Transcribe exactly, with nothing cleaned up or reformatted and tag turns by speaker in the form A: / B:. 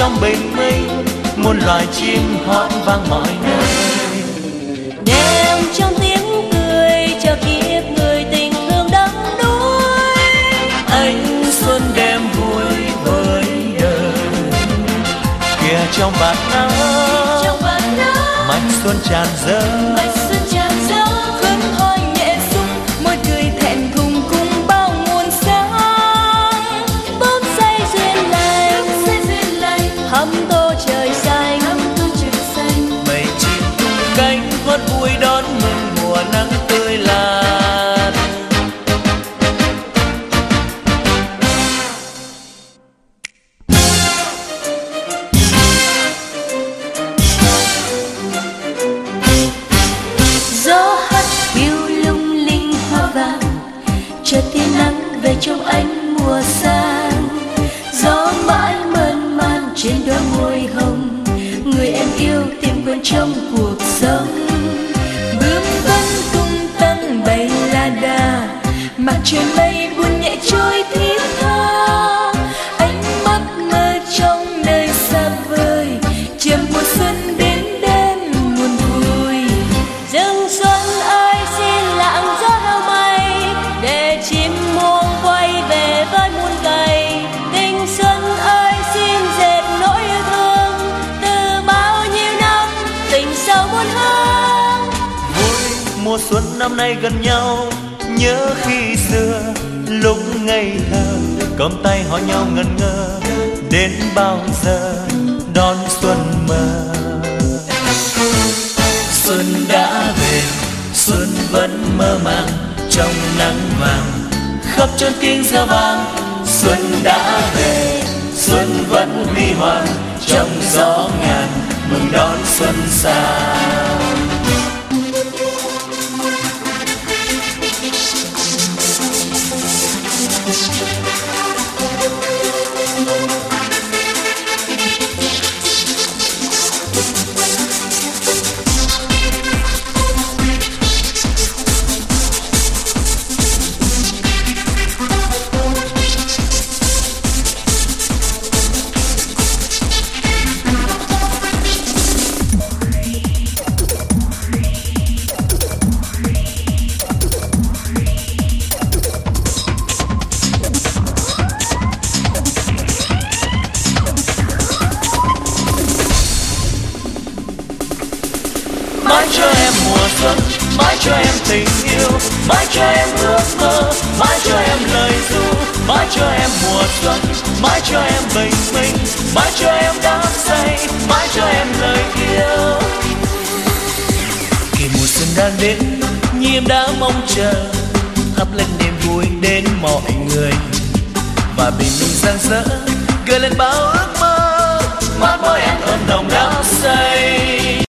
A: trong bình minh, muôn loài chim hót vang mọi nơi.
B: Đêm trong tiếng cười cho kiếp người tình thương đắm đuối.
A: Ánh xuân đem vui với đời. Kìa trong bạt nắng, mạch xuân tràn dâng.
B: Mạch xuân tràn dâng, khấn hỏi nhẹ xúc, môi cười thẹn thùng cùng bao nguồn sáng. Bước say duyên lành, hâm tô trời xanh.
A: Mây chim tung cánh hót vui đón mừng mùa nắng tươi lan.
B: Gió hắt hiu lung linh hoa vàng, chợt tia nắng về trong ánh mùa sang. Gió mãi mơn man trên đóa môi hồng, người em yêu tìm quên trong cuộc sống. Bước vân tung tăng bay la đà, mặc trời mây buồn nhẹ trôi thiết tha. Ánh mắt mơ trong nơi xa vời, chờ mùa xuân đến đêm muôn vui. Rừng xuân ơi xin lặng gió đâu mây, để chim muông quay về với muôn cày. Tình xuân ơi xin dệt nỗi yêu thương, từ bao nhiêu năm tình sâu muôn hương.
A: Vui mùa xuân năm nay gần nhau, nhớ khi xưa lúc ngây thơ, cầm tay hỏi nhau ngẩn ngơ. Đến bao giờ đón xuân mơ. Xuân đã về, xuân vẫn mơ màng trong nắng vàng, khắp chốn tiếng reo vang. Xuân đã về, xuân vẫn huy hoàng trong gió ngàn, mừng đón xuân sang. Mãi cho em mùa xuân, mãi cho em tình yêu, mãi cho em ước mơ, mãi cho em lời ru, mãi cho em mùa xuân, mãi cho em bình minh, mãi cho em đắm say, mãi cho em lời yêu. Khi mùa xuân đang đến, như em đã mong chờ, thắp lên niềm vui đến mọi người, và bình minh rạng rỡ gợi lên bao ước mơ, mắt môi em ôm nồng đắm say.